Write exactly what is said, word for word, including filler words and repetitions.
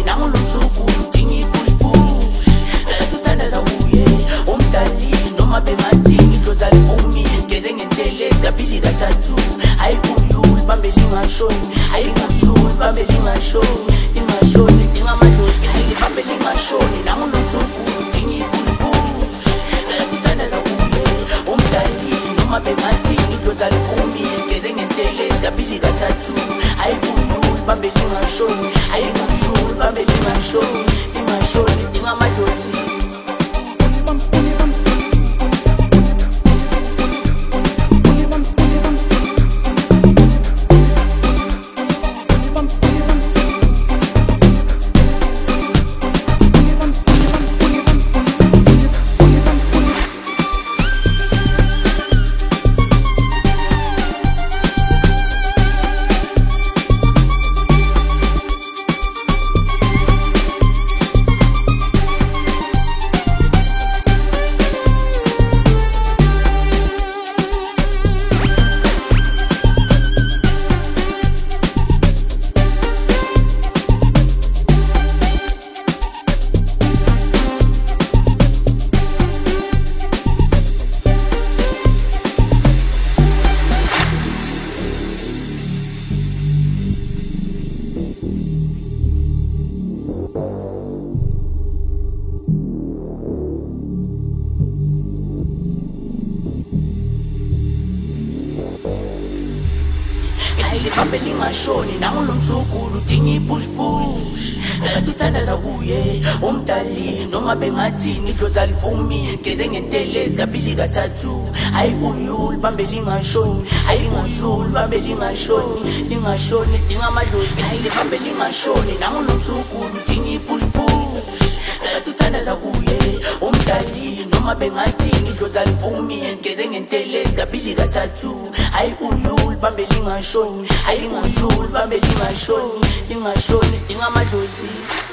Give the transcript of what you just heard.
lingashoni nangulumsuku udinga ipush push tuthandaza kuye umdali noma bengathini ihlozi alivumi ngeze ngentelezi kabili kathathu hayi kuyul bambe lingashoni hayi ngashoni bambe lingashoni lingashoni dinga amadlozi hayi bambe lingashoni nangulumsuku udinga ipush push tuthandaza kuye umdali noma bengathini ihlozi alivumi ngeze ngentelezi kabili kathathu hayi kuyul bambe lingashoni hayi ngashoni bambe lingashoni lingashoni dinga amadlozi bambe lingashoni nangulumsuku udinga ipush push tuthandaza kuye umdali noma bengathini ihlozi alivumi ngeze ngentelezi kabili kathathu hayi kuyul bambe lingashoni hayi ngashoni bambe lingashoni lingashoni dinga amadlozi hayi bambe lingashoni nangulumsuku udinga ipush push tuthandaza kuye umdali noma bengathini ihlozi alivumi ngeze ngentelezi kabili kathathu hayi kuyul bambe lingashoni hayi ngashoni bambe lingashoni lingashoni dinga amadlozi